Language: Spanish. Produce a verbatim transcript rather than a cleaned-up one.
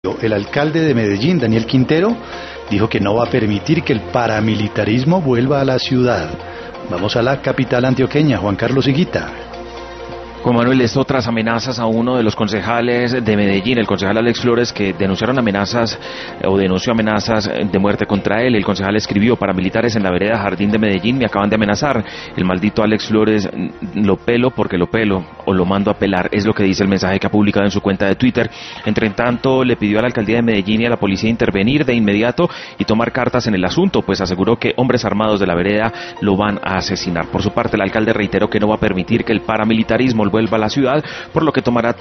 El alcalde de Medellín, Daniel Quintero, dijo que no va a permitir que el paramilitarismo vuelva a la ciudad. Vamos a la capital antioqueña, Juan Carlos Higuita. Juan Manuel, es otras amenazas a uno de los concejales de Medellín, el concejal Alex Flores, que denunciaron amenazas o denunció amenazas de muerte contra él. El concejal escribió: paramilitares en la vereda Jardín de Medellín me acaban de amenazar. El maldito Alex Flores lo pelo porque lo pelo o lo mando a pelar, es lo que dice el mensaje que ha publicado en su cuenta de Twitter. Entre tanto, le pidió a la alcaldía de Medellín y a la policía intervenir de inmediato y tomar cartas en el asunto, pues aseguró que hombres armados de la vereda lo van a asesinar. Por su parte, el alcalde reiteró que no va a permitir que el paramilitarismo vuelva a la ciudad, por lo que tomará